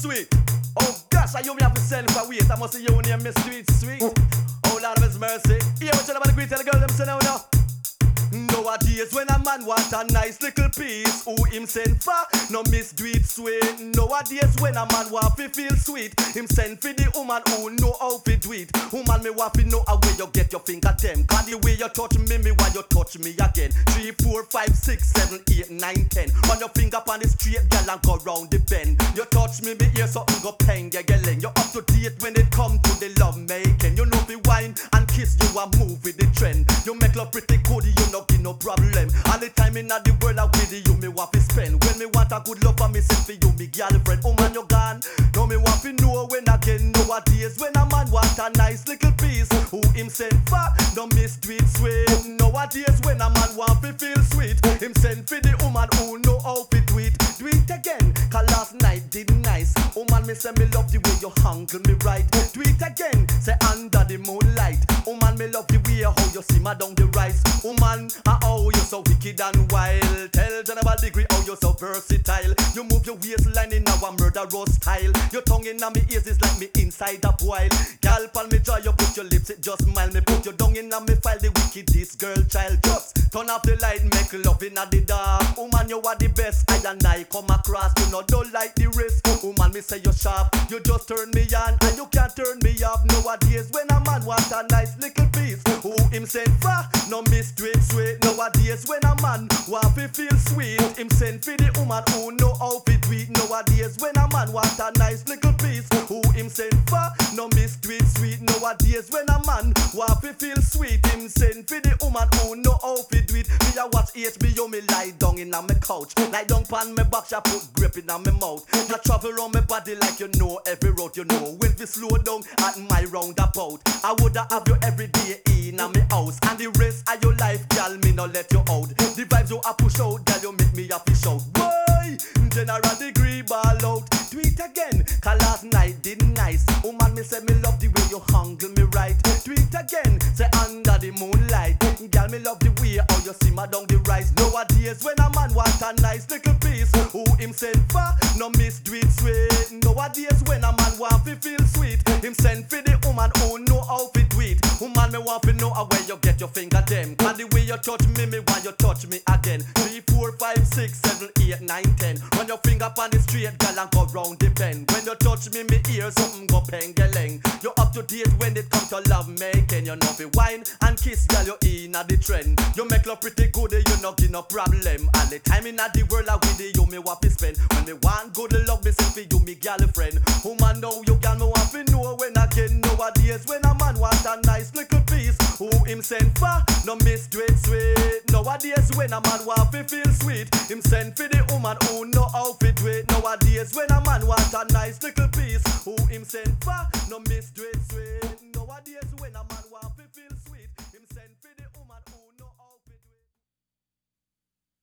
sweet. Oh gosh, I you me have to send for wait. I must see you name me sweet. Oh Lord of His mercy. Yeah, what you about to greet tell the girl them say now now. Nowadays when a man want a nice little piece, who him send for? No miss do it sweet. Nowadays when a man want to feel sweet, him send for the woman who know how to do it. Woman me want to know how way you get your finger them. Cause the way you touch me while you touch me again. 3, 4, 5, 6, 7, 8, 9, 10. Run your finger on the straight girl and go round the bend. You touch me ear something go peng ya gelling. You up to date when it come to the love making. You know be wine and kiss you and move with the trend. You make love pretty good, you no give no problem. All the time in the world I with you me want to spend. When me want a good love for me send for you me girlfriend. Oh man you gone. Now me want to know when again. Nowadays when a man want a nice little piece, who him send for? No miss do it sweet. Nowadays when a man want to feel sweet, him send for the woman who know how to do it. Do it again. Cause last night did nice. Oh man me say me love the way you handle me right. Do it again. Say under the moonlight. Oh man me love the way how you see my down the rise. Oh man, how you so wicked and wild. Tell General Degree how you so versatile. You move your waistline in our murderous style. Your tongue in my ears is like me inside a boil. Girl, pal me joy, you put your lips, it just smile. Me put your tongue in me file, the wickedest girl child. Just turn off the light, make love in the dark. Woman, you are the best, I and I come across. You know, don't like the rest. Woman, me say you're sharp. You just turn me on, and you can't turn me off. Nowadays, when a man want a nice little piece, who him send for? No miss straight sweet. Nowadays, when a man want to feel sweet, him send for the woman who know how to do it. Nowadays, when a man want a nice little piece, who him send for? No miss do it sweet. Nowadays, when a man want to feel sweet, him send for the woman who know how to do it. Me a watch HBO, me lie down in my couch, lie down pan me back, I put grip in my mouth. I travel around my body like you know every road you know. When we slow down at my roundabout, I woulda have you every day in my house, and the rest of your life, girl, me no let you out. The vibes you a push out, girl, you make me happy shout. Boy, General Degree ball out. Do it again, cause last night did nice. Oh man, me say me love the way you handle me right. Do it again, say under the moonlight. Girl, me love the way how you see my down the rise. Nowadays when a man want a nice little piece, who him send for? No miss do it sweet. Nowadays when a man want to feel sweet, him send for the woman who know how to do it. Woman, me want to know where you get your finger them. Cause the way you touch me while you touch me again. 3, 4, 5, 6, 7, 8, 9, 10. Run your finger on the straight girl and go round the bend. When you touch me ear something go pengeleng. You up to date when it comes to love making. You know be wine and kiss girl, you in at the trend. You make love pretty good, you no give no problem. All the time in the world I with you me want to spend. When me want good love me send for you me girlfriend. Woman know you girl me want to know when again. Nowadays when a man want a nice little piece, who him send for? No miss do it sweet. Nowadays when a man want to feel sweet, him send for the woman who know how to do it. Nowadays when a man want a nice little